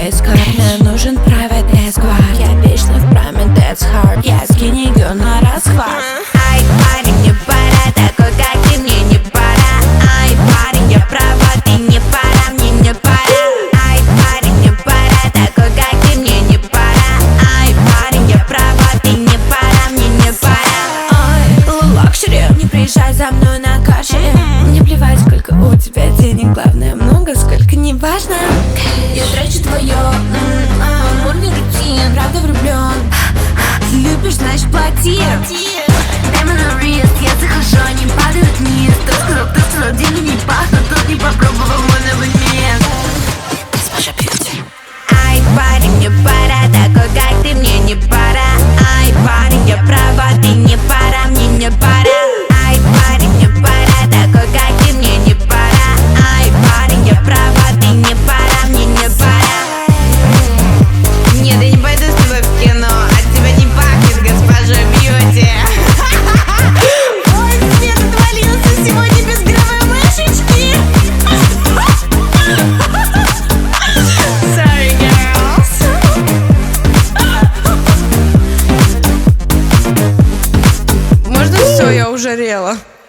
эскорт. Мне нужен private escort. Я вечно в прайме, that's hard. Я skinny girl на расхват. Ай, парень, не пора, такой как ты мне не пора. Ай, парень, я права, ты не пора, мне не пора. Ай, парень, не пора, такой как ты мне не пора. Ай, парень, я права, ты не пора, мне не пора. Ай, лакшери, не приезжай за мной на каши. Мне плевать, сколько у тебя денег, главное много, сколько не важно. Я трачу твое амурный рутин, правда влюблен. Любишь, значит плати. Прямо на риск, я захожу, они падают вниз. Кто сказал, деньги не пахнут, тот не попробовал мой новый мир. Госпожа Бьюти. Ай, парень, мне пора, такой как ты мне не пора. Ай, парень, я права, ты не пора, мне не пора. Ай, парень, мне пора, такой как ты мне не пора. Ай, парень, я права, ты не пора, мне не пора. Нет, я не пойду с тобой в кино, от тебя не пахнет, госпожа Бьюти. Ой, свет отвалился сегодня без гровой мышечки. Sorry, girls. Можно все, я ужарела.